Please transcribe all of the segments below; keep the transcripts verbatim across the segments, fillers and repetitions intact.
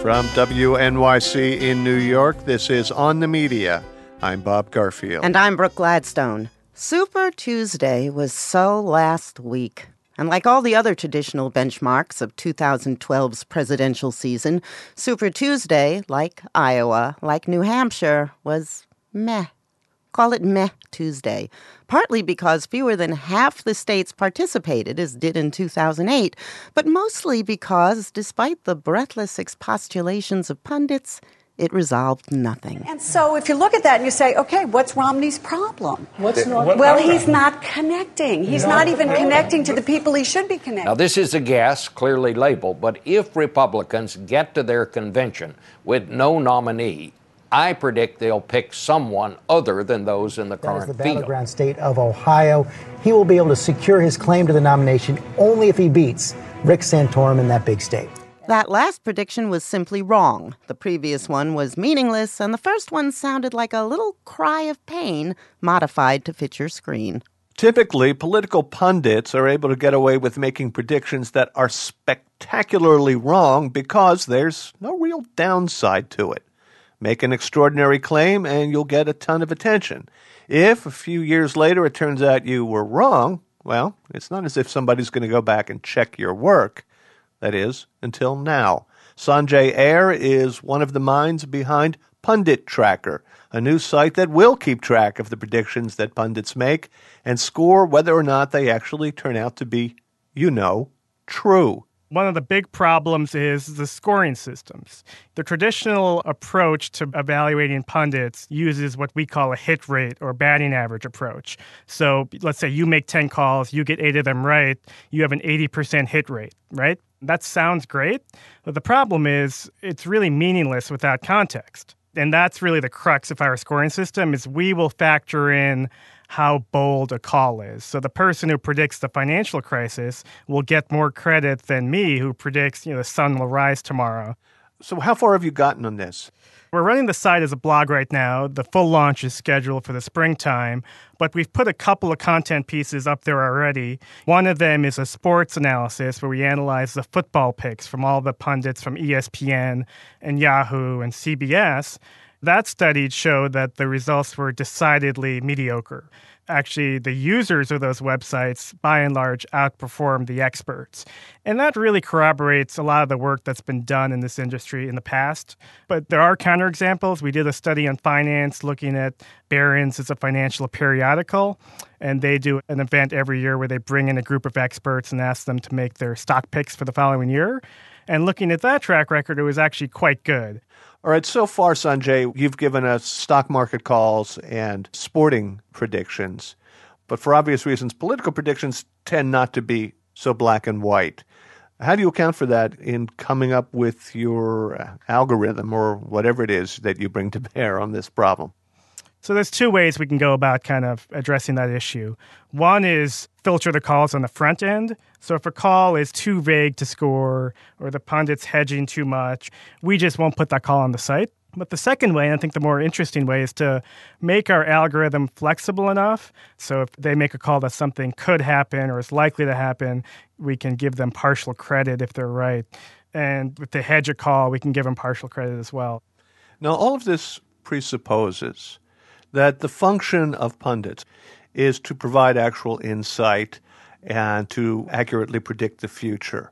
From W N Y C in New York, this is On the Media. I'm Bob Garfield. And I'm Brooke Gladstone. Super Tuesday was so last week. And like all the other traditional benchmarks of two thousand twelve's presidential season, Super Tuesday, like Iowa, like New Hampshire, was meh. Call it Meh Tuesday, partly because fewer than half the states participated, as did in two thousand eight, but mostly because, despite the breathless expostulations of pundits, it resolved nothing. And so if you look at that and you say, okay, what's Romney's problem? What's not well, what he's not connecting. He's not, not even connecting to the people he should be connecting. Now, this is a guess, clearly labeled, but if Republicans get to their convention with no nominee, I predict they'll pick someone other than those in the that current is the field. battleground state of Ohio. He will be able to secure his claim to the nomination only if he beats Rick Santorum in that big state. That last prediction was simply wrong. The previous one was meaningless, and the first one sounded like a little cry of pain modified to fit your screen. Typically, political pundits are able to get away with making predictions that are spectacularly wrong because there's no real downside to it. Make an extraordinary claim and you'll get a ton of attention. If a few years later it turns out you were wrong, well, it's not as if somebody's going to go back and check your work. That is, until now. Sanjay Ayer is one of the minds behind Pundit Tracker, a new site that will keep track of the predictions that pundits make and score whether or not they actually turn out to be, you know, true. One of the big problems is the scoring systems. The traditional approach to evaluating pundits uses what we call a hit rate or batting average approach. So let's say you make ten calls, you get eight of them right, you have an eighty percent hit rate, right? That sounds great, but the problem is it's really meaningless without context. And that's really the crux of our scoring system is we will factor in how bold a call is. So the person who predicts the financial crisis will get more credit than me who predicts, you know, the sun will rise tomorrow. So how far have you gotten on this? We're running the site as a blog right now. The full launch is scheduled for the springtime, but we've put a couple of content pieces up there already. One of them is a sports analysis where we analyze the football picks from all the pundits from E S P N and Yahoo and C B S. That study showed that the results were decidedly mediocre. Actually, the users of those websites, by and large, outperformed the experts. And that really corroborates a lot of the work that's been done in this industry in the past. But there are counterexamples. We did a study on finance looking at Barron's as a financial periodical, and they do an event every year where they bring in a group of experts and ask them to make their stock picks for the following year. And looking at that track record, it was actually quite good. All right, so far, Sanjay, you've given us stock market calls and sporting predictions. But for obvious reasons, political predictions tend not to be so black and white. How do you account for that in coming up with your algorithm or whatever it is that you bring to bear on this problem? So there's two ways we can go about kind of addressing that issue. One is filter the calls on the front end. So if a call is too vague to score or the pundit's hedging too much, we just won't put that call on the site. But the second way, and I think the more interesting way, is to make our algorithm flexible enough. So if they make a call that something could happen or is likely to happen, we can give them partial credit if they're right. And if they hedge a call, we can give them partial credit as well. Now, all of this presupposes that the function of pundits is to provide actual insight and to accurately predict the future.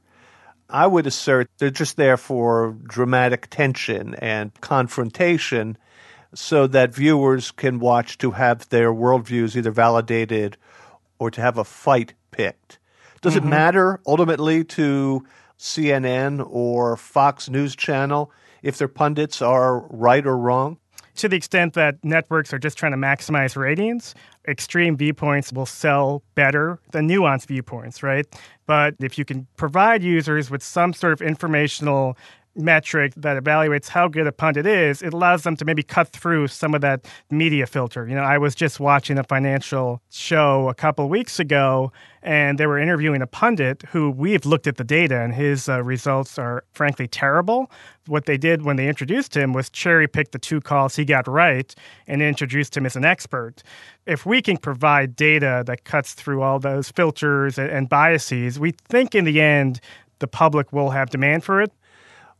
I would assert they're just there for dramatic tension and confrontation so that viewers can watch to have their worldviews either validated or to have a fight picked. Does mm-hmm. it matter ultimately to C N N or Fox News Channel if their pundits are right or wrong? To the extent that networks are just trying to maximize ratings, extreme viewpoints will sell better than nuanced viewpoints, right? But if you can provide users with some sort of informational metric that evaluates how good a pundit is, it allows them to maybe cut through some of that media filter. You know, I was just watching a financial show a couple of weeks ago, and they were interviewing a pundit who we've looked at the data, and his uh, results are frankly terrible. What they did when they introduced him was cherry-pick the two calls he got right and introduced him as an expert. If we can provide data that cuts through all those filters and, and biases, we think in the end the public will have demand for it.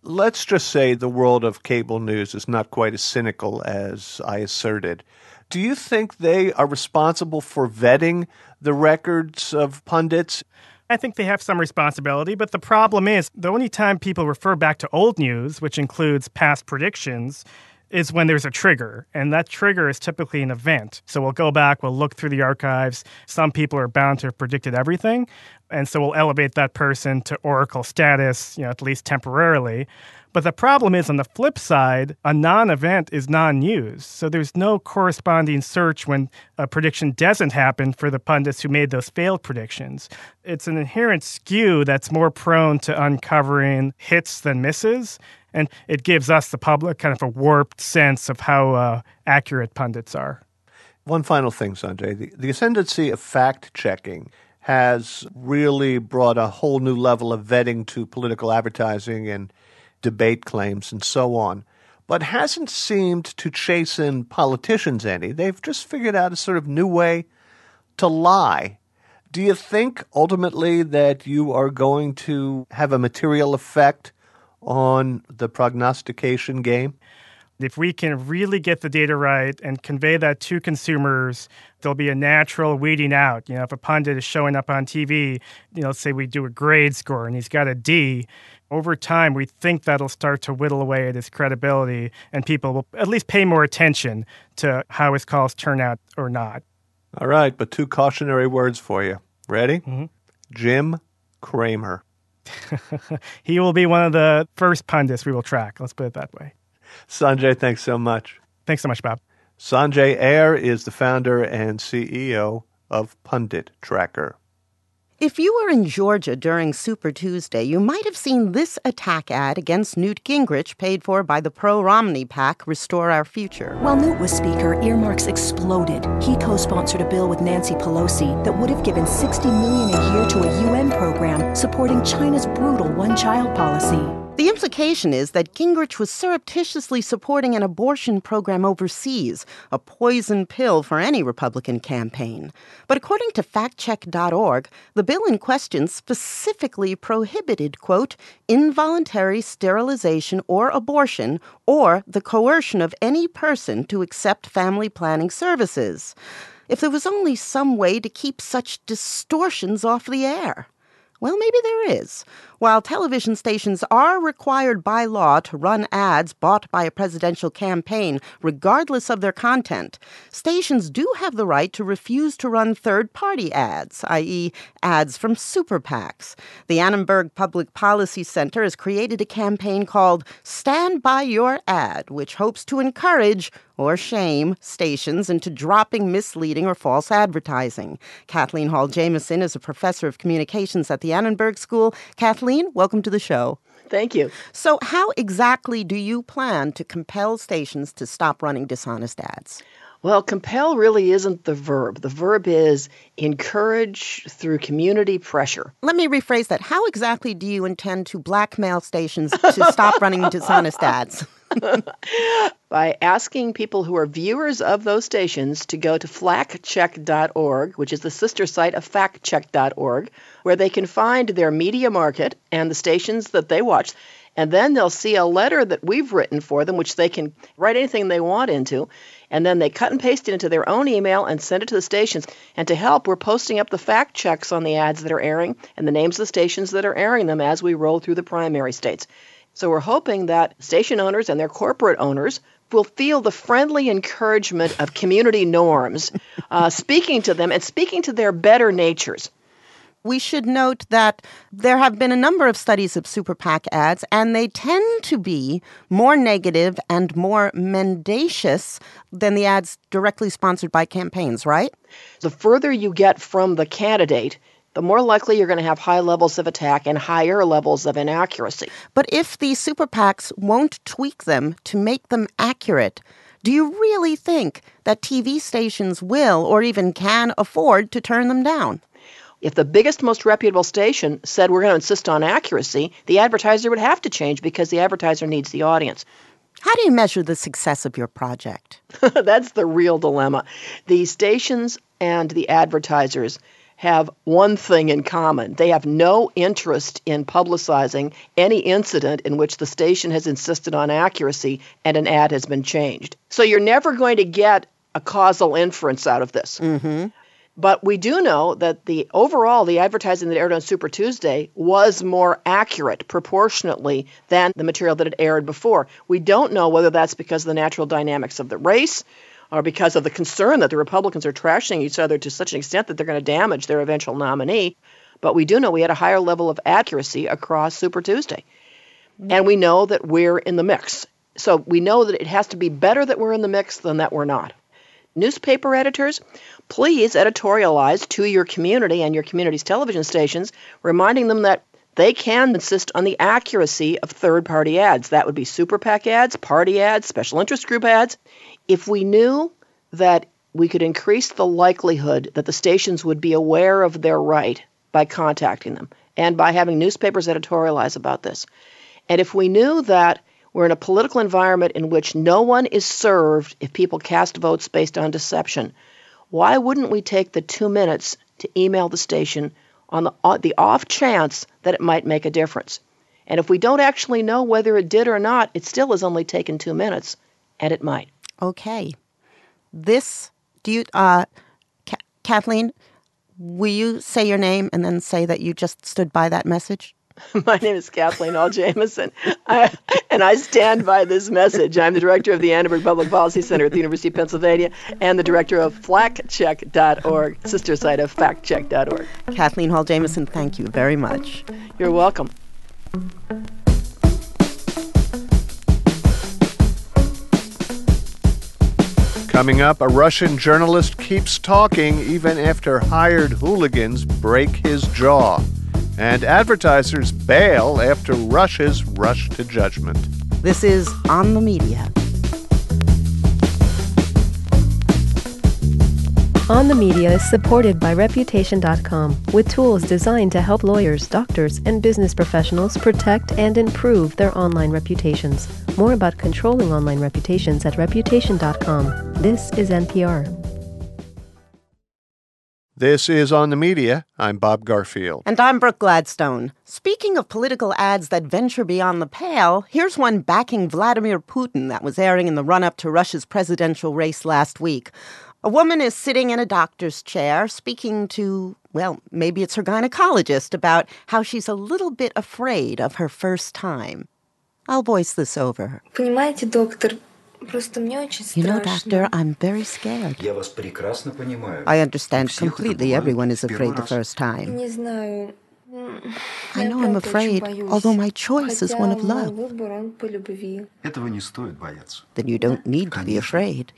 Let's just say the world of cable news is not quite as cynical as I asserted. Do you think they are responsible for vetting the records of pundits? I think they have some responsibility, but the problem is the only time people refer back to old news, which includes past predictions, is when there's a trigger, and that trigger is typically an event. So we'll go back, we'll look through the archives. Some people are bound to have predicted everything, and so we'll elevate that person to oracle status, you know, at least temporarily. But the problem is, on the flip side, a non-event is non-news. So there's no corresponding search when a prediction doesn't happen for the pundits who made those failed predictions. It's an inherent skew that's more prone to uncovering hits than misses. And it gives us, the public, kind of a warped sense of how uh, accurate pundits are. One final thing, Sanjay. The, the ascendancy of fact-checking has really brought a whole new level of vetting to political advertising and debate claims and so on, but hasn't seemed to chase in politicians any. They've just figured out a sort of new way to lie. Do you think ultimately that you are going to have a material effect on the prognostication game? If we can really get the data right and convey that to consumers, there'll be a natural weeding out. You know, if a pundit is showing up on T V, you know, let's say we do a grade score and he's got a D, over time we think that'll start to whittle away at his credibility, and people will at least pay more attention to how his calls turn out or not. All right, but two cautionary words for you. Ready? Mm-hmm. Jim Cramer. He will be one of the first pundits we will track. Let's put it that way. Sanjay, thanks so much. Thanks so much, Bob. Sanjay Ayer is the founder and C E O of Pundit Tracker. If you were in Georgia during Super Tuesday, you might have seen this attack ad against Newt Gingrich, paid for by the pro-Romney PAC Restore Our Future. While Newt was Speaker, earmarks exploded. He co-sponsored a bill with Nancy Pelosi that would have given sixty million dollars a year to a U N program supporting China's brutal one-child policy. The implication is that Gingrich was surreptitiously supporting an abortion program overseas, a poison pill for any Republican campaign. But according to fact check dot org, the bill in question specifically prohibited, quote, involuntary sterilization or abortion or the coercion of any person to accept family planning services. If there was only some way to keep such distortions off the air. Well, maybe there is. While television stations are required by law to run ads bought by a presidential campaign, regardless of their content, stations do have the right to refuse to run third-party ads, that is ads from super PACs. The Annenberg Public Policy Center has created a campaign called Stand By Your Ad, which hopes to encourage or shame stations into dropping misleading or false advertising. Kathleen Hall Jamieson is a professor of communications at the Annenberg School. Kathleen, welcome to the show. Thank you. So how exactly do you plan to compel stations to stop running dishonest ads? Well, compel really isn't the verb. The verb is encourage through community pressure. Let me rephrase that. How exactly do you intend to blackmail stations to stop running dishonest ads? By asking people who are viewers of those stations to go to flack check dot org, which is the sister site of fact check dot org, where they can find their media market and the stations that they watch. And then they'll see a letter that we've written for them, which they can write anything they want into. And then they cut and paste it into their own email and send it to the stations. And to help, we're posting up the fact checks on the ads that are airing and the names of the stations that are airing them as we roll through the primary states. So we're hoping that station owners and their corporate owners will feel the friendly encouragement of community norms, uh, speaking to them and speaking to their better natures. We should note that there have been a number of studies of super PAC ads, and they tend to be more negative and more mendacious than the ads directly sponsored by campaigns, right? The further you get from the candidate, the more likely you're going to have high levels of attack and higher levels of inaccuracy. But if the super PACs won't tweak them to make them accurate, do you really think that T V stations will or even can afford to turn them down? If the biggest, most reputable station said we're going to insist on accuracy, the advertiser would have to change because the advertiser needs the audience. How do you measure the success of your project? That's the real dilemma. The stations and the advertisers have one thing in common. They have no interest in publicizing any incident in which the station has insisted on accuracy and an ad has been changed. So you're never going to get a causal inference out of this. Mm-hmm. But we do know that the overall, the advertising that aired on Super Tuesday was more accurate proportionately than the material that had aired before. We don't know whether that's because of the natural dynamics of the race or because of the concern that the Republicans are trashing each other to such an extent that they're going to damage their eventual nominee. But we do know we had a higher level of accuracy across Super Tuesday. And we know that we're in the mix. So we know that it has to be better that we're in the mix than that we're not. Newspaper editors, please editorialize to your community and your community's television stations, reminding them that they can insist on the accuracy of third-party ads. That would be super PAC ads, party ads, special interest group ads. If we knew that we could increase the likelihood that the stations would be aware of their right by contacting them and by having newspapers editorialize about this, and if we knew that we're in a political environment in which no one is served if people cast votes based on deception, why wouldn't we take the two minutes to email the station on the, on the off chance that it might make a difference? And if we don't actually know whether it did or not, it still has only taken two minutes, and it might. Okay. This, do you, uh, Ka- Kathleen, will you say your name and then say that you just stood by that message? My name is Kathleen Hall Jamieson, I, and I stand by this message. I'm the director of the Annenberg Public Policy Center at the University of Pennsylvania and the director of flack check dot org, sister site of fact check dot org. Kathleen Hall Jamieson, thank you very much. You're welcome. Coming up, a Russian journalist keeps talking even after hired hooligans break his jaw. And advertisers bail after Russia's rush to judgment. This is On the Media. On the Media is supported by Reputation dot com, with tools designed to help lawyers, doctors, and business professionals protect and improve their online reputations. More about controlling online reputations at Reputation dot com. This is N P R. This is On the Media. I'm Bob Garfield. And I'm Brooke Gladstone. Speaking of political ads that venture beyond the pale, here's one backing Vladimir Putin that was airing in the run-up to Russia's presidential race last week. A woman is sitting in a doctor's chair speaking to, well, maybe it's her gynecologist about how she's a little bit afraid of her first time. I'll voice this over her. Понимаете, доктор, You know, doctor, I'm very scared. I understand completely. Everyone is afraid the first time. I know I'm afraid, although my choice is one of love. Then you don't need to be afraid.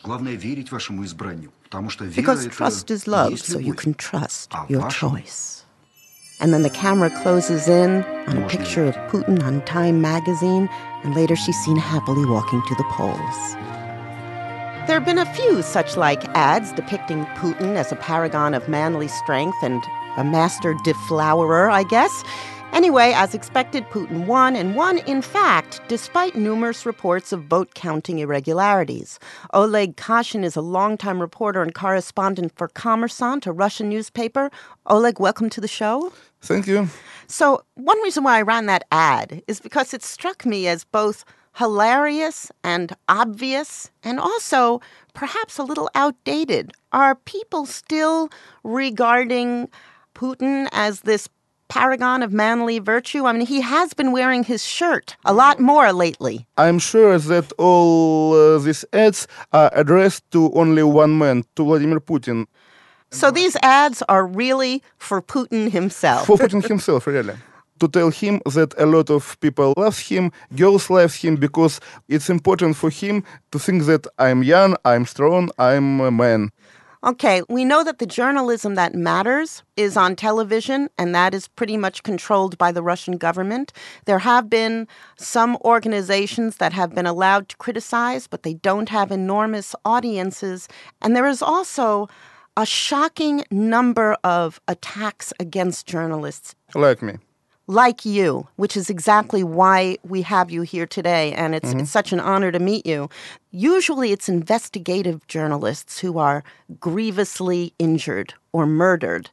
Because trust is love, so you can trust your choice. And then the camera closes in on a picture of Putin on Time magazine, and later she's seen happily walking to the polls. There have been a few such like ads depicting Putin as a paragon of manly strength and a master deflowerer, I guess. Anyway, as expected, Putin won, and won, in fact, despite numerous reports of vote-counting irregularities. Oleg Kashin is a longtime reporter and correspondent for Kommersant, a Russian newspaper. Oleg, welcome to the show. Thank you. So one reason why I ran that ad is because it struck me as both hilarious and obvious, and also perhaps a little outdated. Are people still regarding Putin as this paragon of manly virtue? I mean, he has been wearing his shirt a lot more lately. I'm sure that all uh, these ads are addressed to only one man, to Vladimir Putin. So these ads are really for Putin himself. For Putin himself, really. To tell him that a lot of people love him, girls love him, because it's important for him to think that I'm young, I'm strong, I'm a man. Okay, we know that the journalism that matters is on television, and that is pretty much controlled by the Russian government. There have been some organizations that have been allowed to criticize, but they don't have enormous audiences. And there is also a shocking number of attacks against journalists. Like me. Like you, which is exactly why we have you here today, and it's, mm-hmm. it's such an honor to meet you. Usually it's investigative journalists who are grievously injured or murdered.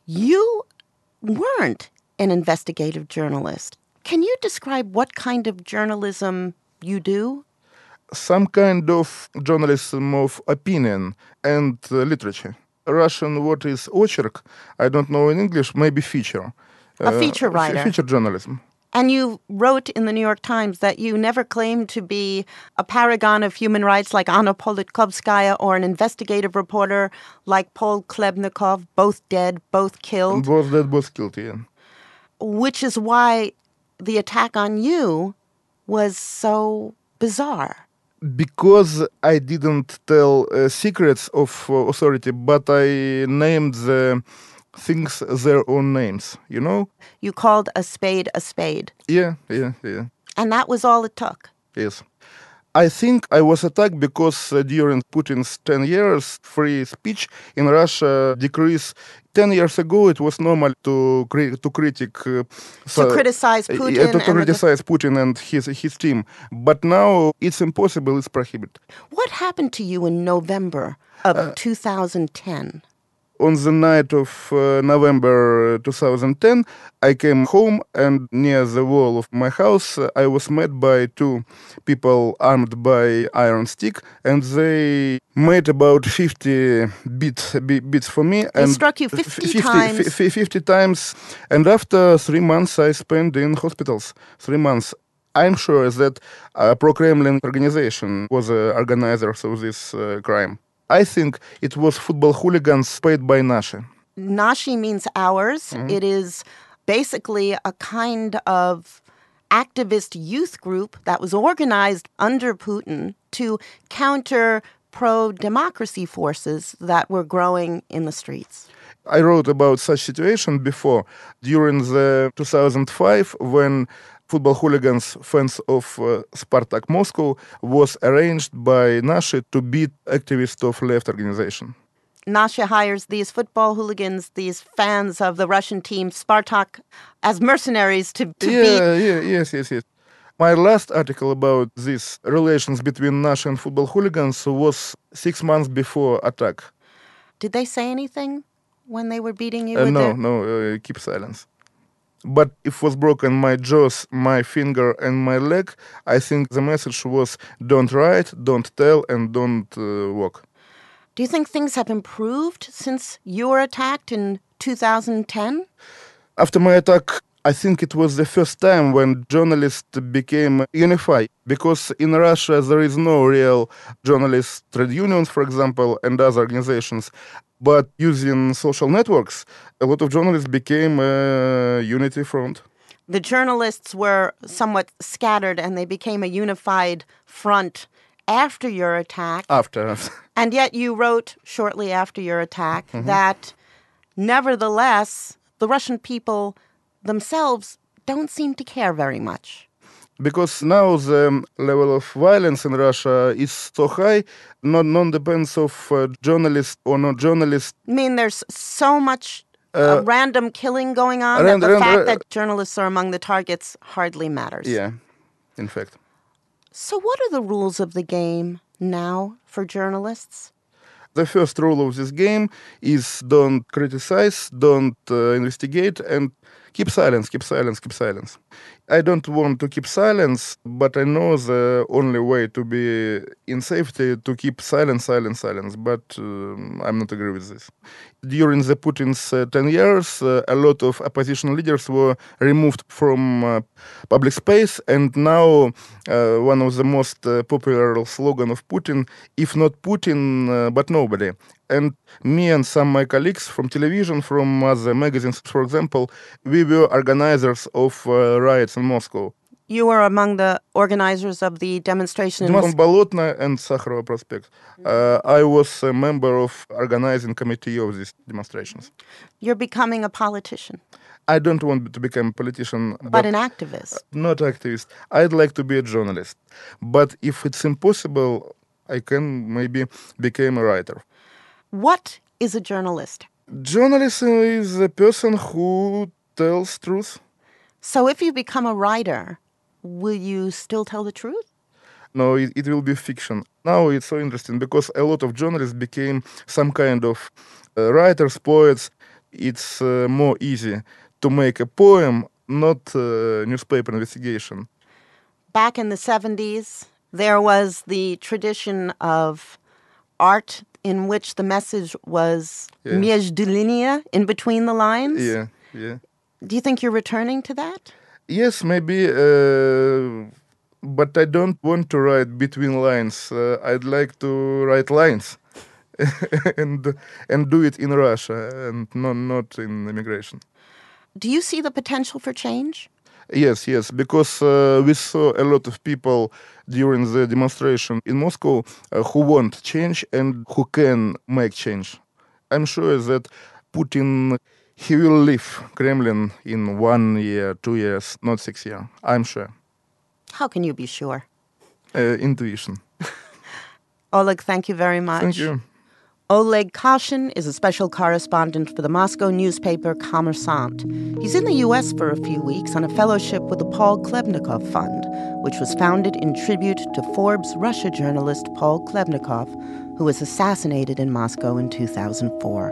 You weren't an investigative journalist. Can you describe what kind of journalism you do? Some kind of journalism of opinion and uh, literature. Russian word is очерк. I don't know in English, maybe feature. A feature Uh, writer. f- feature journalism. And you wrote in the New York Times that you never claimed to be a paragon of human rights like Anna Politkovskaya or an investigative reporter like Paul Klebnikov, both dead, both killed, Both dead, both killed, yeah. which is why the attack on you was so bizarre. Because I didn't tell uh, secrets of uh, authority, but I named the things their own names, you know? You called a spade a spade. Yeah, yeah, yeah, And that was all it took. yes. I think I was attacked because uh, during Putin's ten years, free speech in Russia decreased. ten years ago, it was normal to cri- to critic... Uh, To criticize uh, Putin yeah, to, to and the- criticize Putin and his, his team. But now it's impossible, it's prohibited. What happened to you in November of two thousand ten? On the night of uh, November twenty ten, I came home and near the wall of my house, uh, I was met by two people armed by iron stick, and they made about fifty beats, be- beats for me. They and struck you f- fifty times. f- f- fifty times. And after three months, I spent in hospitals. Three months. I'm sure that a pro-Kremlin organization was the organizer of this uh, crime. I think it was football hooligans paid by Nashi. Nashi means ours. It is basically a kind of activist youth group that was organized under Putin to counter pro-democracy forces that were growing in the streets. I wrote about such situation before, during the two thousand five, when football hooligans, fans of uh, Spartak Moscow, was arranged by Nashi to beat activists of left organization. Nashi hires these football hooligans, these fans of the Russian team Spartak, as mercenaries to, to yeah, beat. yeah, yes, yes, yes. My last article about these relations between Nashi and football hooligans was six months before attack. Did they say anything when they were beating you? Uh, with no, their... no, uh, keep silence. But if was broken my jaws, my finger, and my leg, I think the message was don't write, don't tell, and don't uh, walk. Do you think things have improved since you were attacked in two thousand ten? After my attack, I think it was the first time when journalists became unified. Because in Russia, there is no real journalist trade unions, for example, and other organizations. But using social networks, a lot of journalists became a unity front. The journalists were somewhat scattered and they became a unified front after your attack. After. And yet you wrote shortly after your attack Mhm. that nevertheless, the Russian people themselves don't seem to care very much. Because now the level of violence in Russia is so high, not non depends of uh, journalist or not journalist. I mean, there's so much uh, Uh, random killing going on ran- that the ran- fact ran- that journalists are among the targets hardly matters. Yeah, in fact. So what are the rules of the game now for journalists? The first rule of this game is don't criticize, don't uh, investigate, and keep silence, keep silence, keep silence. I don't want to keep silence, but I know the only way to be in safety to keep silence, silence, silence. But um, I'm not agree with this. During the Putin's uh, ten years, uh, a lot of opposition leaders were removed from uh, public space, and now uh, one of the most uh, popular slogan of Putin, if not Putin, uh, but nobody. And me and some of my colleagues from television, from other magazines, for example, we were organizers of uh, riots in Moscow. You were among the organizers of the demonstration in On Moscow. Bolotna and Sakharova Prospect. Uh, I was a member of organizing committee of these demonstrations. You're becoming a politician, I don't want to become a politician. but, But an activist. not activist. I'd like to be a journalist. But if it's impossible, I can maybe become a writer. What is a journalist? Journalism is a person who tells truth. So if you become a writer, will you still tell the truth? No, it, it will be fiction. Now it's so interesting because a lot of journalists became some kind of uh, writers, poets. it's uh, more easy to make a poem, not uh, newspaper investigation. Back in the seventies, there was the tradition of art in which the message was Yeah. между линия, in between the lines. Yeah, yeah. Do you think you're returning to that? Yes, maybe, uh, but I don't want to write between lines. Uh, I'd like to write lines and and do it in Russia and not, not in immigration. Do you see the potential for change? Yes, yes, because uh, we saw a lot of people during the demonstration in Moscow uh, who want change and who can make change. I'm sure that Putin, he will leave Kremlin in one year, two years, not six years. I'm sure. How can you be sure? Uh, intuition. Oleg, thank you very much. Thank you. Oleg Kashin is a special correspondent for the Moscow newspaper Kommersant. He's in the U S for a few weeks on a fellowship with the Paul Klebnikov Fund, which was founded in tribute to Forbes Russia journalist Paul Klebnikov, who was assassinated in Moscow in two thousand four.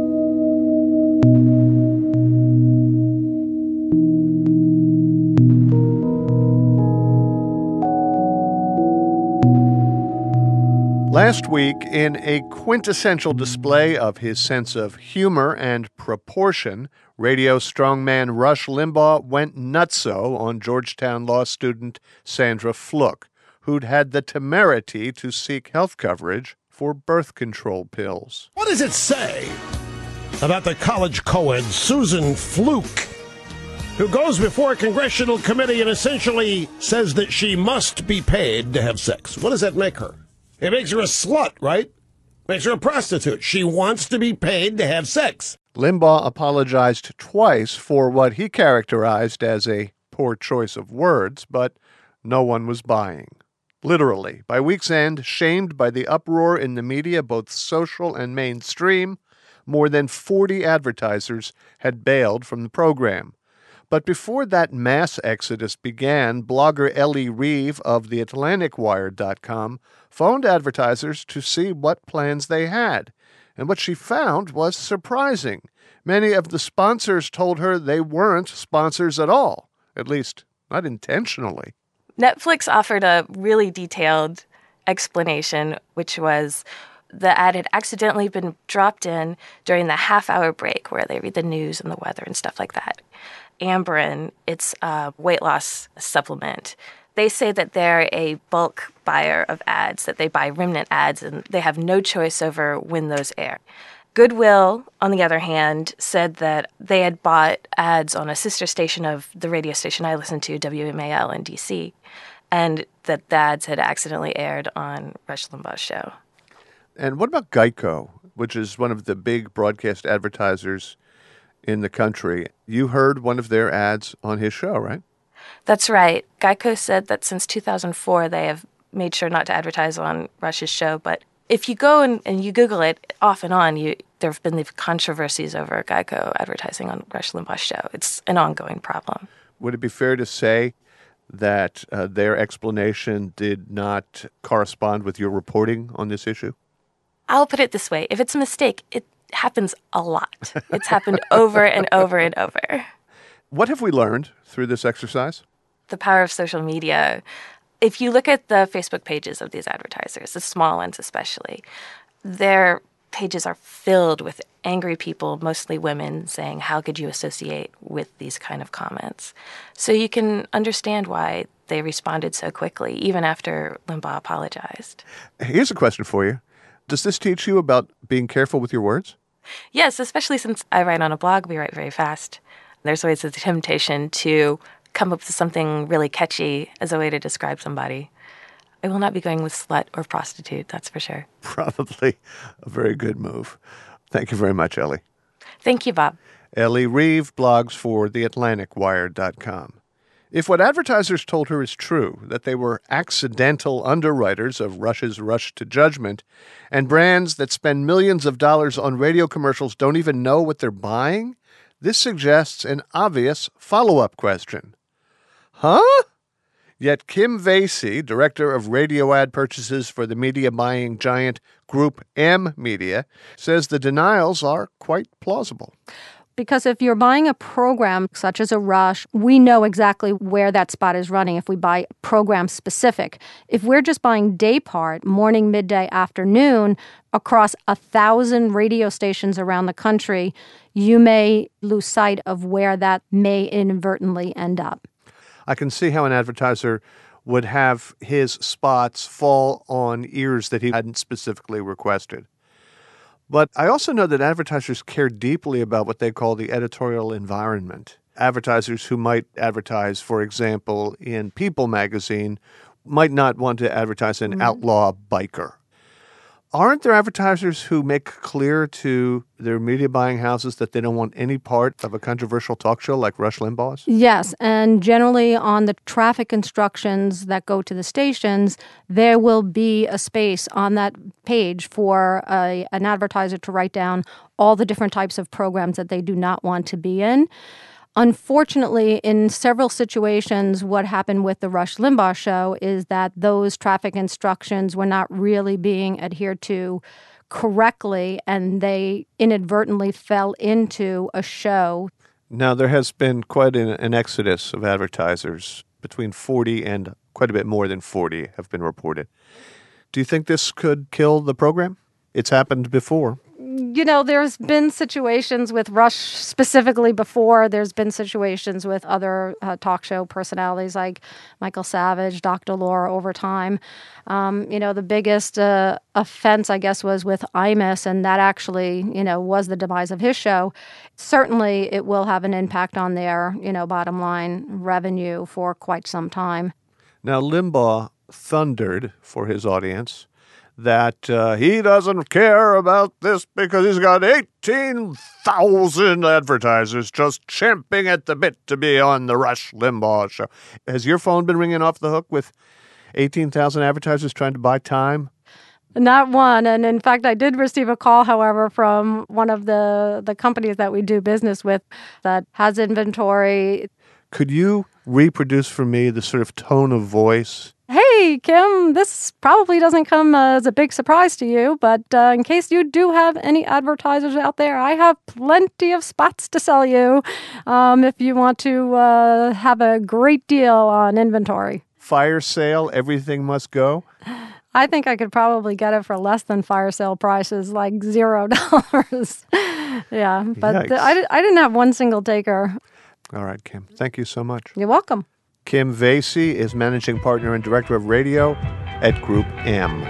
Last week, in a quintessential display of his sense of humor and proportion, radio strongman Rush Limbaugh went nutso on Georgetown law student Sandra Fluke, who'd had the temerity to seek health coverage for birth control pills. What does it say about the college co-ed Susan Fluke, who goes before a congressional committee and essentially says that she must be paid to have sex? What does that make her? It makes her a slut, right? Makes her a prostitute. She wants to be paid to have sex. Limbaugh apologized twice for what he characterized as a poor choice of words, but no one was buying. Literally, by week's end, shamed by the uproar in the media, both social and mainstream, more than forty advertisers had bailed from the program. But before that mass exodus began, blogger Ellie Reeve of the Atlantic Wire dot com phoned advertisers to see what plans they had. And what she found was surprising. Many of the sponsors told her they weren't sponsors at all, at least not intentionally. Netflix offered a really detailed explanation, which was the ad had accidentally been dropped in during the half-hour break where they read the news and the weather and stuff like that. Amberen, it's a weight loss supplement. They say that they're a bulk buyer of ads, that they buy remnant ads, and they have no choice over when those air. Goodwill, on the other hand, said that they had bought ads on a sister station of the radio station I listen to, W M A L in D C, and that the ads had accidentally aired on Rush Limbaugh's show. And what about Geico, which is one of the big broadcast advertisers in the country? You heard one of their ads on his show, right? That's right. Geico said that since two thousand four, they have made sure not to advertise on Rush's show. But if you go and, and you Google it, off and on, you there have been the controversies over Geico advertising on Rush Limbaugh's show. It's an ongoing problem. Would it be fair to say that uh, their explanation did not correspond with your reporting on this issue? I'll put it this way. If it's a mistake, it happens a lot. It's happened over and over and over. What have we learned through this exercise? The power of social media. If you look at the Facebook pages of these advertisers, the small ones especially, their pages are filled with angry people, mostly women, saying, how could you associate with these kind of comments? So you can understand why they responded so quickly, even after Limbaugh apologized. Here's a question for you. Does this teach you about being careful with your words? Yes, especially since I write on a blog, we write very fast. There's always a temptation to come up with something really catchy as a way to describe somebody. I will not be going with slut or prostitute, that's for sure. Probably a very good move. Thank you very much, Ellie. Thank you, Bob. Ellie Reeve blogs for the Atlantic Wire dot com. If what advertisers told her is true, that they were accidental underwriters of Rush's rush to judgment, and brands that spend millions of dollars on radio commercials don't even know what they're buying, this suggests an obvious follow-up question. Huh? Yet Kim Vasey, director of radio ad purchases for the media buying giant Group M Media, says the denials are quite plausible. Because if you're buying a program such as a Rush, we know exactly where that spot is running if we buy program specific. If we're just buying day part, morning, midday, afternoon, across a thousand radio stations around the country, you may lose sight of where that may inadvertently end up. I can see how an advertiser would have his spots fall on ears that he hadn't specifically requested. But I also know that advertisers care deeply about what they call the editorial environment. Advertisers who might advertise, for example, in People magazine, might not want to advertise an mm-hmm. outlaw biker. Aren't there advertisers who make clear to their media buying houses that they don't want any part of a controversial talk show like Rush Limbaugh's? Yes, and generally on the traffic instructions that go to the stations, there will be a space on that page for a, an advertiser to write down all the different types of programs that they do not want to be in. Unfortunately, in several situations, what happened with the Rush Limbaugh show is that those traffic instructions were not really being adhered to correctly, and they inadvertently fell into a show. Now, there has been quite an, an exodus of advertisers. Between forty and quite a bit more than forty have been reported. Do you think this could kill the program? It's happened before. You know, there's been situations with Rush specifically before. There's been situations with other uh, talk show personalities like Michael Savage, Doctor Laura over time. Um, you know, the biggest uh, offense, I guess, was with Imus, and that actually, you know, was the demise of his show. Certainly, it will have an impact on their, you know, bottom line revenue for quite some time. Now, Limbaugh thundered for his audience that uh, he doesn't care about this because he's got eighteen thousand advertisers just champing at the bit to be on the Rush Limbaugh show. Has your phone been ringing off the hook with eighteen thousand advertisers trying to buy time? Not one. And in fact, I did receive a call, however, from one of the, the companies that we do business with that has inventory. Could you reproduce for me the sort of tone of voice? Hey, Kim, this probably doesn't come as a big surprise to you, but uh, in case you do have any advertisers out there, I have plenty of spots to sell you um, if you want to uh, have a great deal on inventory. Fire sale, everything must go? I think I could probably get it for less than fire sale prices, like zero dollars. Yeah, but the, I, I didn't have one single taker. All right, Kim. Thank you so much. You're welcome. Kim Vasey is managing partner and director of radio at Group M.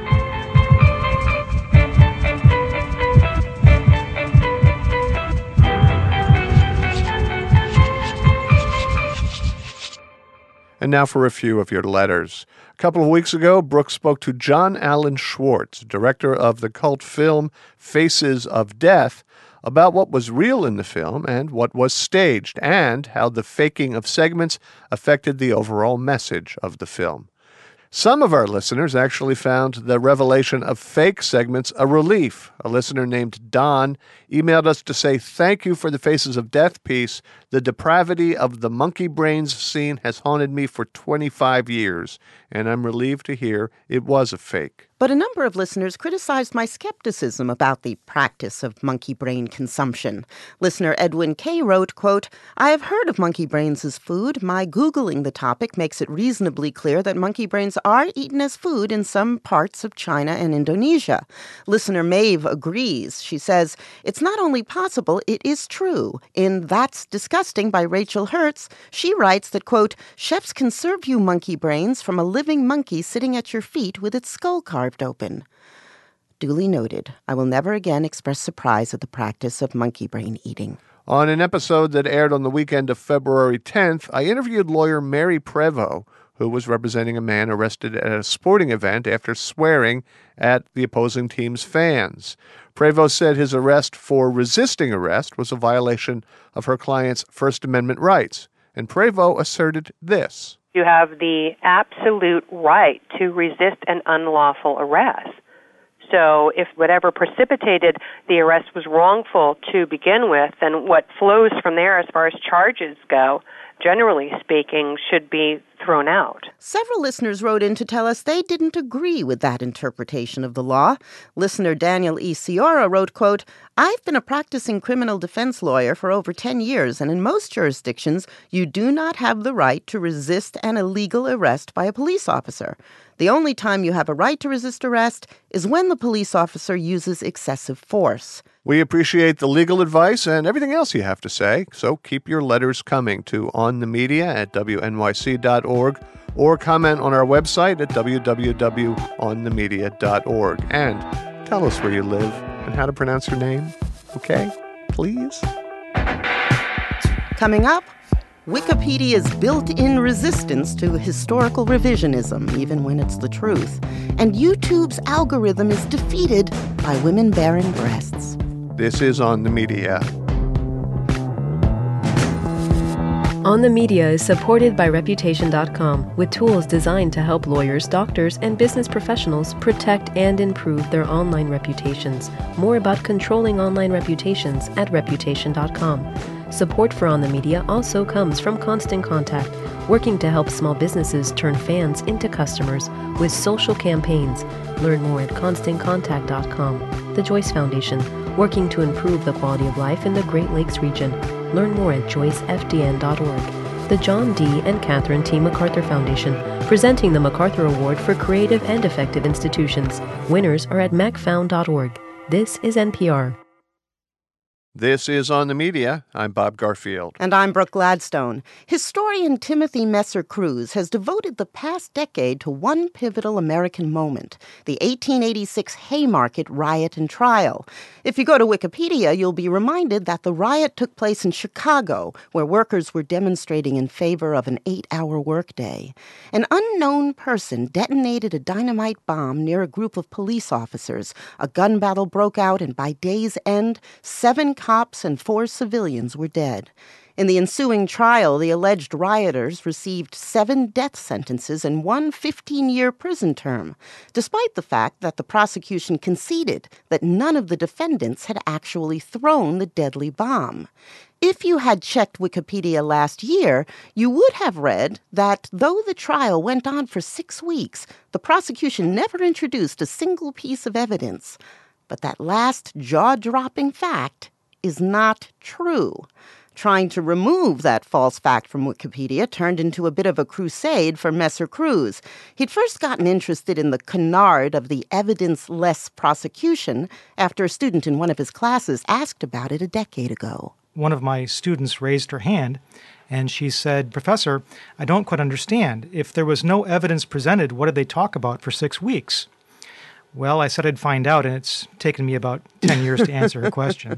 And now for a few of your letters. A couple of weeks ago, Brooke spoke to John Allen Schwartz, director of the cult film Faces of Death, about what was real in the film and what was staged, and how the faking of segments affected the overall message of the film. Some of our listeners actually found the revelation of fake segments a relief. A listener named Don emailed us to say, "Thank you for the Faces of Death piece. The depravity of the monkey brains scene has haunted me for twenty-five years, and I'm relieved to hear it was a fake." But a number of listeners criticized my skepticism about the practice of monkey brain consumption. Listener Edwin K. wrote, quote, "I have heard of monkey brains as food. My Googling the topic makes it reasonably clear that monkey brains are eaten as food in some parts of China and Indonesia." Listener Maeve agrees. She says, "It's not only possible, it is true." In That's Disgusting by Rachel Hertz, she writes that, quote, "Chefs can serve you monkey brains from a living monkey sitting at your feet with its skull carved open." Duly noted. I will never again express surprise at the practice of monkey brain eating. On an episode that aired on the weekend of February tenth, I interviewed lawyer Mary Prevost, who was representing a man arrested at a sporting event after swearing at the opposing team's fans. Prevost said his arrest for resisting arrest was a violation of her client's First Amendment rights, and Prevost asserted this. You have the absolute right to resist an unlawful arrest. So if whatever precipitated the arrest was wrongful to begin with, then what flows from there as far as charges go, generally speaking, should be thrown out. Several listeners wrote in to tell us they didn't agree with that interpretation of the law. Listener Daniel E. Ciora wrote, quote, I've been a practicing criminal defense lawyer for over ten years, and in most jurisdictions, you do not have the right to resist an illegal arrest by a police officer. The only time you have a right to resist arrest is when the police officer uses excessive force. We appreciate the legal advice and everything else you have to say, so keep your letters coming to on the media at W N Y C dot org or comment on our website at w w w dot on the media dot org. And tell us where you live and how to pronounce your name, okay? Please? Coming up, Wikipedia's built-in resistance to historical revisionism, even when it's the truth. And YouTube's algorithm is defeated by women bearing breasts. This is On the Media. On the Media is supported by Reputation dot com with tools designed to help lawyers, doctors, and business professionals protect and improve their online reputations. More about controlling online reputations at Reputation dot com. Support for On the Media also comes from Constant Contact, working to help small businesses turn fans into customers with social campaigns. Learn more at Constant Contact dot com. The Joyce Foundation, working to improve the quality of life in the Great Lakes region. Learn more at joyce f d n dot org. The John D. and Catherine T. MacArthur Foundation, presenting the MacArthur Award for Creative and Effective Institutions. Winners are at mac found dot org. This is N P R. This is On the Media. I'm Bob Garfield. And I'm Brooke Gladstone. Historian Timothy Messer-Cruz has devoted the past decade to one pivotal American moment, the eighteen eighty-six Haymarket riot and trial. If you go to Wikipedia, you'll be reminded that the riot took place in Chicago, where workers were demonstrating in favor of an eight-hour workday. An unknown person detonated a dynamite bomb near a group of police officers. A gun battle broke out, and by day's end, seven cops and four civilians were dead. In the ensuing trial, the alleged rioters received seven death sentences and one fifteen-year prison term, despite the fact that the prosecution conceded that none of the defendants had actually thrown the deadly bomb. If you had checked Wikipedia last year, you would have read that though the trial went on for six weeks, the prosecution never introduced a single piece of evidence. But that last jaw-dropping fact is not true. Trying to remove that false fact from Wikipedia turned into a bit of a crusade for Messer-Cruz. He'd first gotten interested in the canard of the evidence-less prosecution after a student in one of his classes asked about it a decade ago. One of my students raised her hand, and she said, Professor, I don't quite understand. If there was no evidence presented, what did they talk about for six weeks? Well, I said I'd find out, and it's taken me about ten years to answer her question.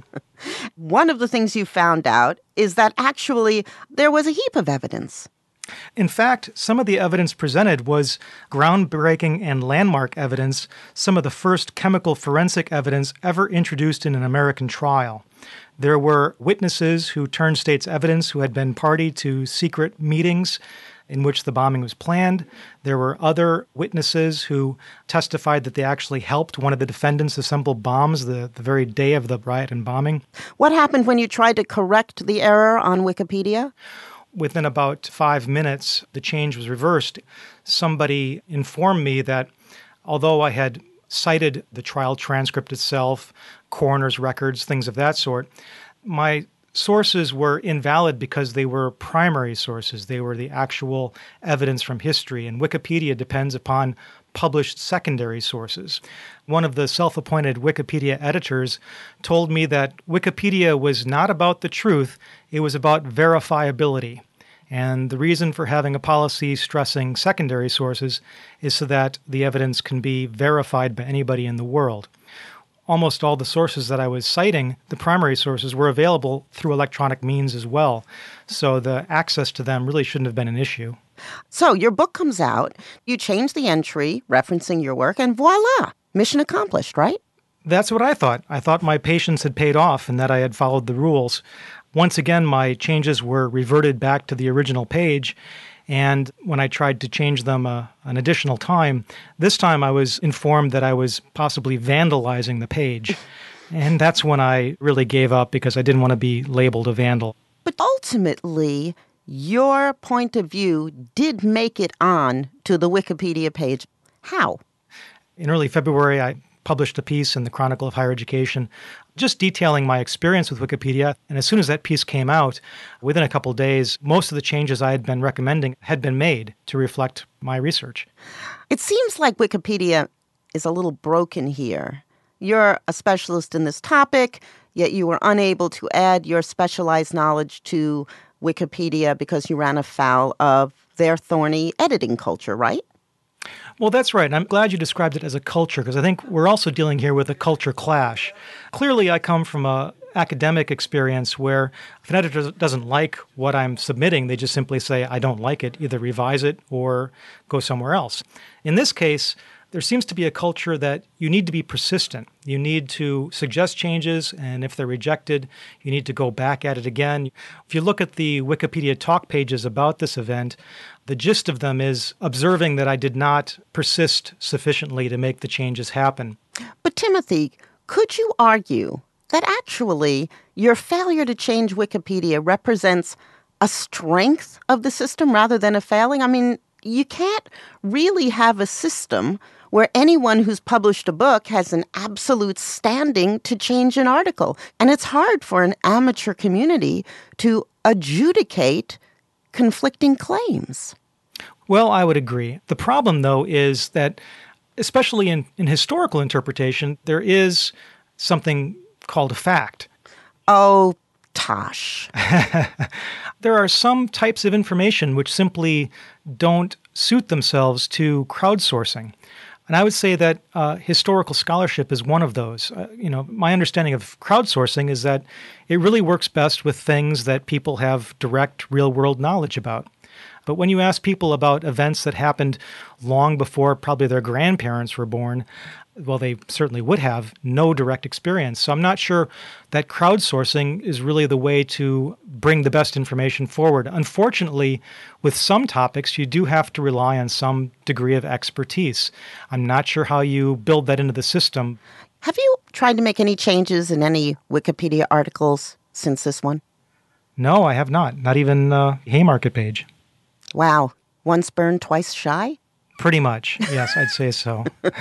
One of the things you found out is that actually there was a heap of evidence. In fact, some of the evidence presented was groundbreaking and landmark evidence, some of the first chemical forensic evidence ever introduced in an American trial. There were witnesses who turned state's evidence who had been party to secret meetings in which the bombing was planned. There were other witnesses who testified that they actually helped one of the defendants assemble bombs the, the very day of the riot and bombing. What happened when you tried to correct the error on Wikipedia? Within about five minutes, the change was reversed. Somebody informed me that although I had cited the trial transcript itself, coroner's records, things of that sort, my sources were invalid because they were primary sources. They were the actual evidence from history, and Wikipedia depends upon published secondary sources. One of the self-appointed Wikipedia editors told me that Wikipedia was not about the truth, it was about verifiability. And the reason for having a policy stressing secondary sources is so that the evidence can be verified by anybody in the world. Almost all the sources that I was citing, the primary sources, were available through electronic means as well. So the access to them really shouldn't have been an issue. So your book comes out, you change the entry referencing your work, and voila, mission accomplished, right? That's what I thought. I thought my patience had paid off and that I had followed the rules. Once again, my changes were reverted back to the original page. And when I tried to change them uh, an additional time, this time I was informed that I was possibly vandalizing the page. And that's when I really gave up because I didn't want to be labeled a vandal. But ultimately, your point of view did make it on to the Wikipedia page. How? In early February, I published a piece in the Chronicle of Higher Education just detailing my experience with Wikipedia. And as soon as that piece came out, within a couple of days, most of the changes I had been recommending had been made to reflect my research. It seems like Wikipedia is a little broken here. You're a specialist in this topic, yet you were unable to add your specialized knowledge to Wikipedia because you ran afoul of their thorny editing culture, right? Well, that's right. And I'm glad you described it as a culture, because I think we're also dealing here with a culture clash. Clearly, I come from a academic experience where if an editor doesn't like what I'm submitting, they just simply say, I don't like it, either revise it or go somewhere else. In this case, there seems to be a culture that you need to be persistent. You need to suggest changes, and if they're rejected, you need to go back at it again. If you look at the Wikipedia talk pages about this event, the gist of them is observing that I did not persist sufficiently to make the changes happen. But Timothy, could you argue that actually your failure to change Wikipedia represents a strength of the system rather than a failing? I mean, you can't really have a system where anyone who's published a book has an absolute standing to change an article. And it's hard for an amateur community to adjudicate conflicting claims. Well, I would agree. The problem, though, is that, especially in, in historical interpretation, there is something called a fact. Oh, Tosh. There are some types of information which simply don't suit themselves to crowdsourcing. And I would say that uh, historical scholarship is one of those. Uh, you know, my understanding of crowdsourcing is that it really works best with things that people have direct real-world knowledge about. But when you ask people about events that happened long before probably their grandparents were born, well, they certainly would have no direct experience. So I'm not sure that crowdsourcing is really the way to bring the best information forward. Unfortunately, with some topics, you do have to rely on some degree of expertise. I'm not sure how you build that into the system. Have you tried to make any changes in any Wikipedia articles since this one? No, I have not. Not even uh, Haymarket page. Wow. Once burned, twice shy? Pretty much. Yes, I'd say so.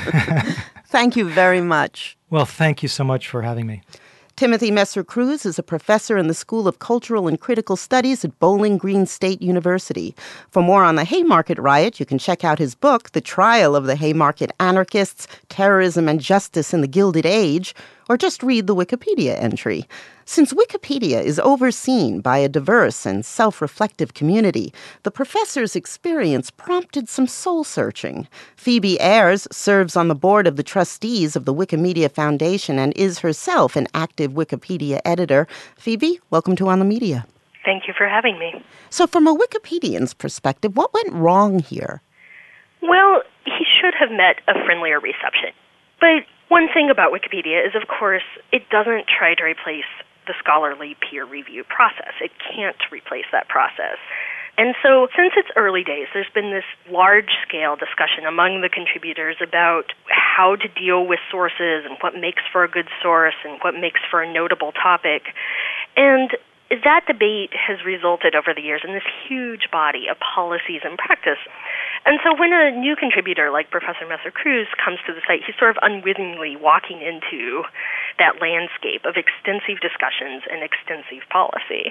Thank you very much. Well, thank you so much for having me. Timothy Messer-Cruz is a professor in the School of Cultural and Critical Studies at Bowling Green State University. For more on the Haymarket Riot, you can check out his book, The Trial of the Haymarket Anarchists, Terrorism and Justice in the Gilded Age, or just read the Wikipedia entry. Since Wikipedia is overseen by a diverse and self-reflective community, the professor's experience prompted some soul-searching. Phoebe Ayres serves on the board of the trustees of the Wikimedia Foundation and is herself an active Wikipedia editor. Phoebe, welcome to On the Media. Thank you for having me. So from a Wikipedian's perspective, what went wrong here? Well, he should have met a friendlier reception. But one thing about Wikipedia is, of course, it doesn't try to replace the scholarly peer review process. It can't replace that process. And so since its early days, there's been this large-scale discussion among the contributors about how to deal with sources and what makes for a good source and what makes for a notable topic. And that debate has resulted over the years in this huge body of policies and practice. And so when a new contributor like Professor Messer-Cruz comes to the site, he's sort of unwittingly walking into that landscape of extensive discussions and extensive policy.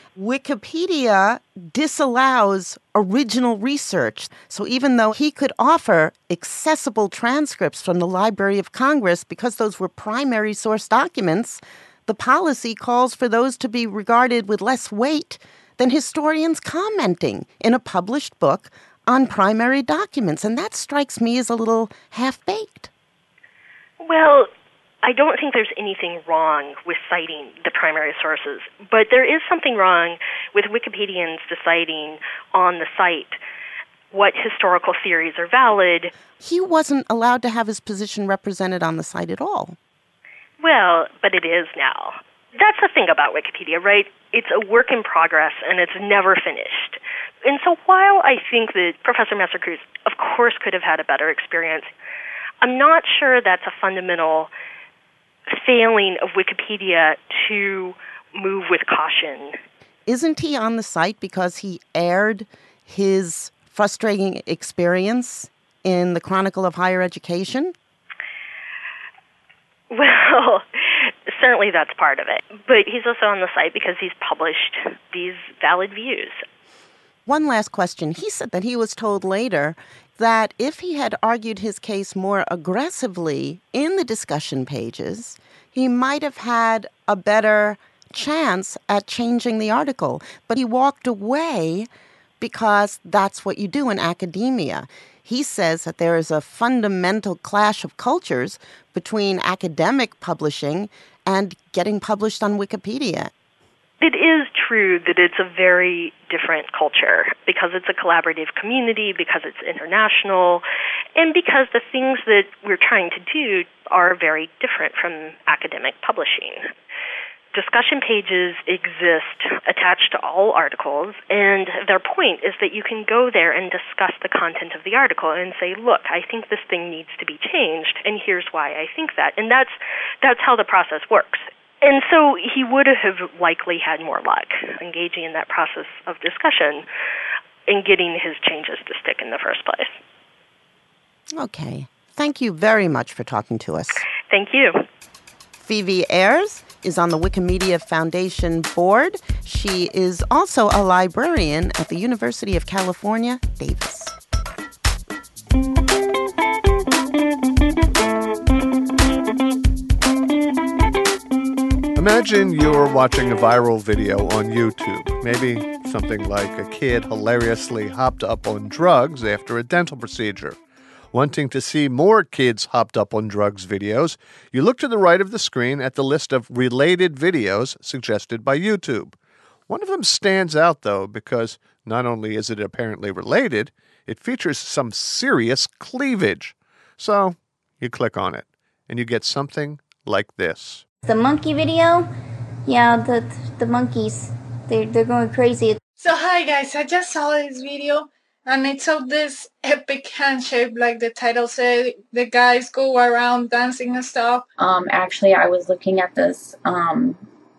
Wikipedia disallows original research. So even though he could offer accessible transcripts from the Library of Congress, because those were primary source documents, the policy calls for those to be regarded with less weight than historians commenting in a published book on primary documents. And that strikes me as a little half-baked. Well, I don't think there's anything wrong with citing the primary sources, but there is something wrong with Wikipedians deciding on the site what historical theories are valid. He wasn't allowed to have his position represented on the site at all. Well, but it is now. That's the thing about Wikipedia, right? It's a work in progress, and it's never finished. And so while I think that Professor Messer-Cruz, of course, could have had a better experience, I'm not sure that's a fundamental failing of Wikipedia to move with caution isn't he on the site because he aired his frustrating experience in the Chronicle of Higher Education? Well, certainly that's part of it. But he's also on the site because he's published these valid views. One last question. He said that he was told later that if he had argued his case more aggressively in the discussion pages, he might have had a better chance at changing the article. But he walked away because that's what you do in academia. He says that there is a fundamental clash of cultures between academic publishing and getting published on Wikipedia. It is true that it's a very different culture because it's a collaborative community, because it's international, and because the things that we're trying to do are very different from academic publishing. Discussion pages exist attached to all articles, and their point is that you can go there and discuss the content of the article and say, look, I think this thing needs to be changed, and here's why I think that. And that's that's how the process works. And so he would have likely had more luck engaging in that process of discussion and getting his changes to stick in the first place. Okay. Thank you very much for talking to us. Thank you. Phoebe Ayers is on the Wikimedia Foundation board. She is also a librarian at the University of California, Davis. Imagine you're watching a viral video on YouTube. Maybe something like a kid hilariously hopped up on drugs after a dental procedure. Wanting to see more kids hopped up on drugs videos, you look to the right of the screen at the list of related videos suggested by YouTube. One of them stands out, though, because not only is it apparently related, it features some serious cleavage. So you click on it, and you get something like this. The monkey video? Yeah, the the monkeys, they're, they're going crazy. So hi guys, I just saw this video and it's of this epic handshake, like the title said, the guys go around dancing and stuff. Um, actually, I was looking at this um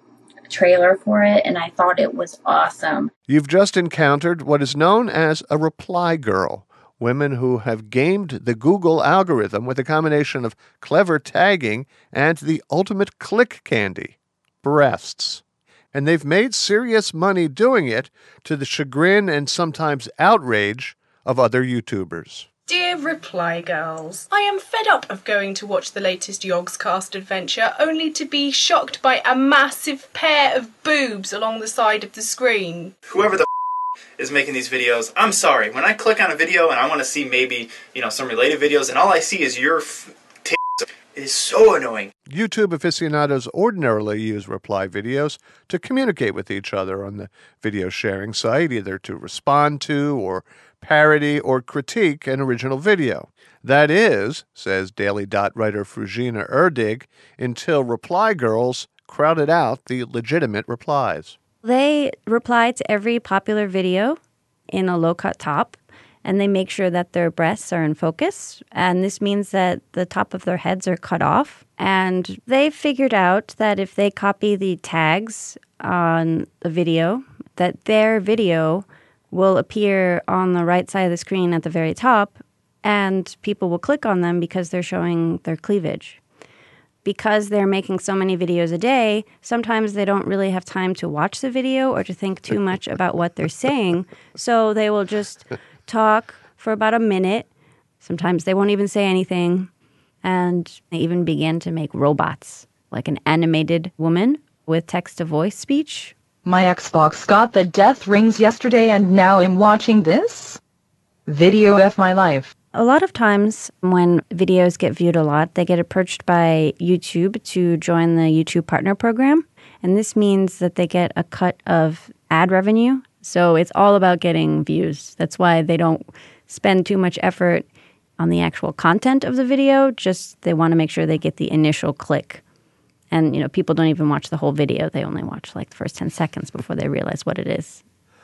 trailer for it and I thought it was awesome. You've just encountered what is known as a reply girl. Women who have gamed the Google algorithm with a combination of clever tagging and the ultimate click candy, breasts. And they've made serious money doing it to the chagrin and sometimes outrage of other YouTubers. Dear Reply Girls, I am fed up of going to watch the latest Yogscast adventure only to be shocked by a massive pair of boobs along the side of the screen. Whoever the is making these videos, I'm sorry, when I click on a video and I want to see maybe, you know, some related videos and all I see is your f- t- it is so annoying. YouTube aficionados ordinarily use reply videos to communicate with each other on the video sharing site, either to respond to or parody or critique an original video. That is, says Daily Dot writer Frugina Erdig, until reply girls crowded out the legitimate replies. They reply to every popular video in a low-cut top, and they make sure that their breasts are in focus. And this means that the top of their heads are cut off. And they figured out that if they copy the tags on the video, that their video will appear on the right side of the screen at the very top, and people will click on them because they're showing their cleavage. Because they're making so many videos a day, sometimes they don't really have time to watch the video or to think too much about what they're saying. So they will just talk for about a minute. Sometimes they won't even say anything. And they even begin to make robots, like an animated woman with text-to-voice speech. My Xbox got the death rings yesterday and now I'm watching this video of my life. A lot of times when videos get viewed a lot, they get approached by YouTube to join the YouTube Partner Program. And this means that they get a cut of ad revenue. So it's all about getting views. That's why they don't spend too much effort on the actual content of the video. Just they want to make sure they get the initial click. And, you know, people don't even watch the whole video. They only watch like the first ten seconds before they realize what it is.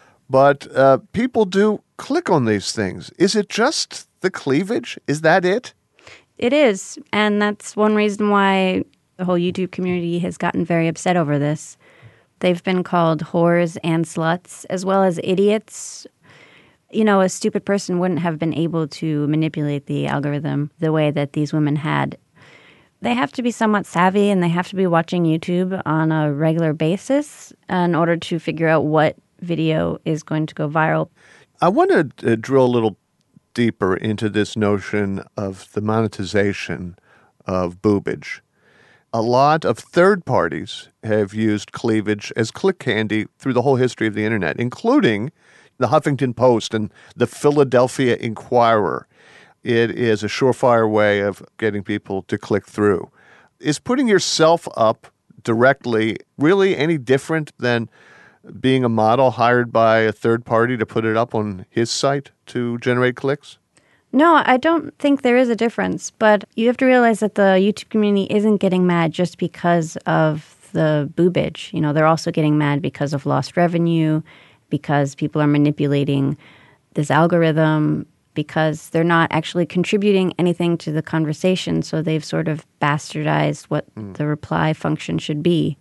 But uh, people do click on these things. Is it just the cleavage? Is that it? It is. And that's one reason why the whole YouTube community has gotten very upset over this. They've been called whores and sluts, as well as idiots. You know, a stupid person wouldn't have been able to manipulate the algorithm the way that these women had. They have to be somewhat savvy, and they have to be watching YouTube on a regular basis in order to figure out what video is going to go viral. I want to uh, drill a little deeper into this notion of the monetization of boobage. A lot of third parties have used cleavage as click candy through the whole history of the internet, including the Huffington Post and the Philadelphia Inquirer. It is a surefire way of getting people to click through. Is putting yourself up directly really any different than being a model hired by a third party to put it up on his site to generate clicks? No, I don't think there is a difference, but you have to realize that the YouTube community isn't getting mad just because of the boobage. You know, they're also getting mad because of lost revenue, because people are manipulating this algorithm, because they're not actually contributing anything to the conversation, so they've sort of bastardized what mm. the reply function should be.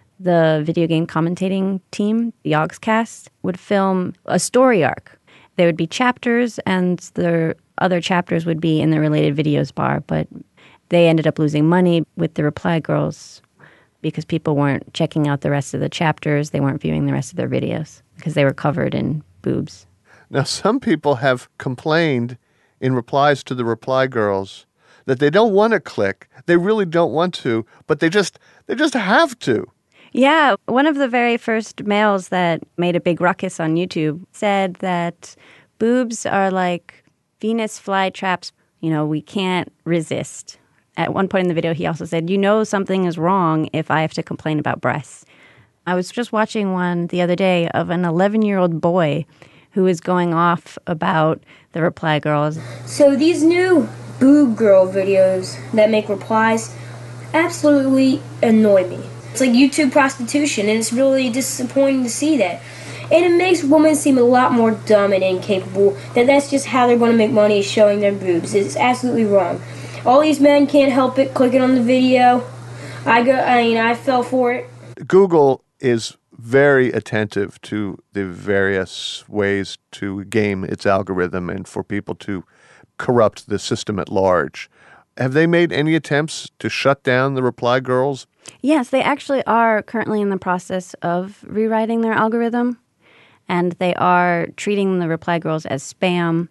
The video game commentating team, the Yogscast, would film a story arc. There would be chapters, and the other chapters would be in the related videos bar, but they ended up losing money with the reply girls because people weren't checking out the rest of the chapters. They weren't viewing the rest of their videos because they were covered in boobs. Now, some people have complained in replies to the reply girls that they don't want to click. They really don't want to, but they just they just have to. Yeah, one of the very first males that made a big ruckus on YouTube said that boobs are like Venus flytraps. You know, we can't resist. At one point in the video, he also said, you know something is wrong if I have to complain about breasts. I was just watching one the other day of an eleven-year-old boy who is going off about the reply girls. So these new boob girl videos that make replies absolutely annoy me. It's like YouTube prostitution, and it's really disappointing to see that. And it makes women seem a lot more dumb and incapable, that that's just how they're going to make money, showing their boobs. It's absolutely wrong. All these men can't help it clicking on the video. I go. I mean, I fell for it. Google is very attentive to the various ways to game its algorithm and for people to corrupt the system at large. Have they made any attempts to shut down the reply girls? Yes, they actually are currently in the process of rewriting their algorithm, and they are treating the reply girls as spam.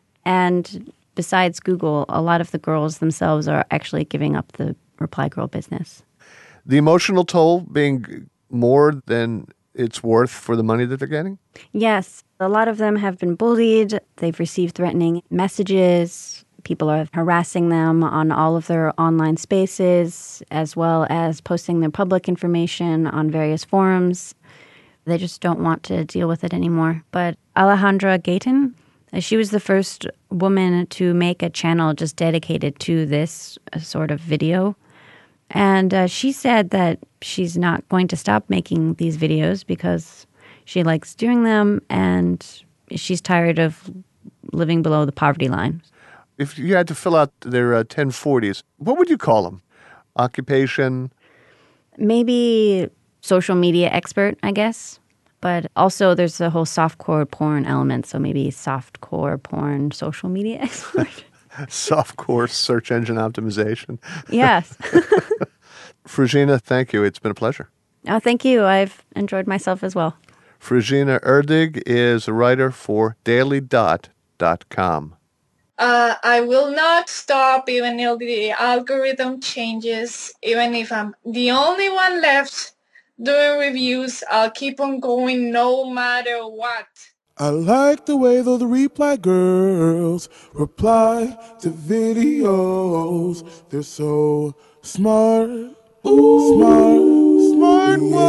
And besides Google, a lot of the girls themselves are actually giving up the reply girl business. The emotional toll being more than it's worth for the money that they're getting? Yes. A lot of them have been bullied. They've received threatening messages. People are harassing them on all of their online spaces, as well as posting their public information on various forums. They just don't want to deal with it anymore. But Alejandra Gayton, she was the first woman to make a channel just dedicated to this sort of video. And uh, she said that she's not going to stop making these videos because she likes doing them and she's tired of living below the poverty line. If you had to fill out their uh, ten forties, what would you call them? Occupation? Maybe social media expert, I guess. But also there's the whole softcore porn element, so maybe softcore porn social media expert. Softcore search engine optimization. Yes. Fruzina, thank you. It's been a pleasure. Oh, thank you. I've enjoyed myself as well. Fruzina Erdig is a writer for daily dot dot com. Uh, I will not stop even if the algorithm changes. Even if I'm the only one left doing reviews, I'll keep on going no matter what. I like the way though the reply girls reply to videos. They're so smart, ooh, smart, smart, yeah.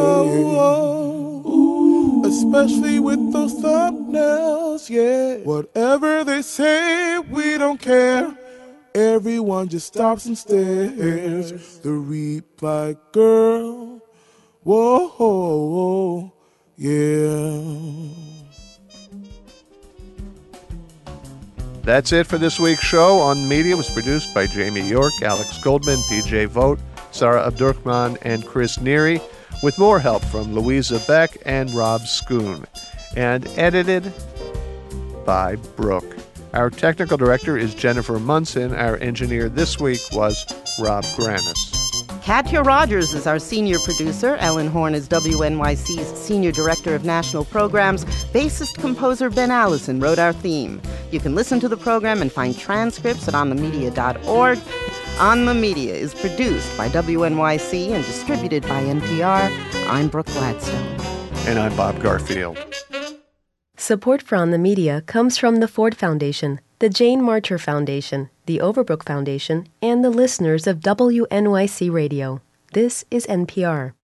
Whoa, ooh. Especially with those thumbnails, yeah. Whatever they say, we don't care. Everyone just stops and stares. The reply girl, whoa, whoa, yeah. That's it for this week's show on Media. It was produced by Jamie York, Alex Goldman, P J Vogt, Sarah Abdurrahman, and Chris Neary. with more help from Louisa Beck and Rob Schoon, and edited by Brooke. Our technical director is Jennifer Munson. Our engineer this week was Rob Granis. Katya Rogers is our senior producer. Ellen Horn is W N Y C's senior director of national programs. Bassist-composer Ben Allison wrote our theme. You can listen to the program and find transcripts at on the media dot org. On the Media is produced by W N Y C and distributed by N P R. I'm Brooke Gladstone. And I'm Bob Garfield. Support for On the Media comes from the Ford Foundation, the Jane Marcher Foundation, the Overbrook Foundation, and the listeners of W N Y C Radio. This is N P R.